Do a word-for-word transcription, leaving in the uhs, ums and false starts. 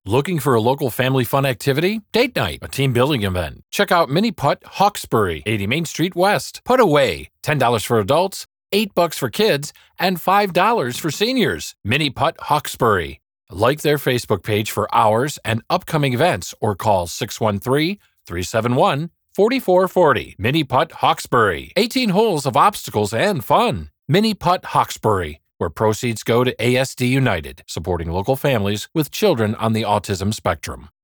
Looking for a local family fun activity? Date night, a team building event. Check out Mini Putt Hawkesbury, eighty Main Street West. Put away, ten dollars for adults, eight bucks for kids, and five dollars for seniors. Mini Putt Hawkesbury. Like their Facebook page for hours and upcoming events or call six one three, three seven one, four four four zero. Mini Putt Hawkesbury. eighteen holes of obstacles and fun. Mini Putt Hawkesbury, where proceeds go to A S D United, supporting local families with children on the autism spectrum.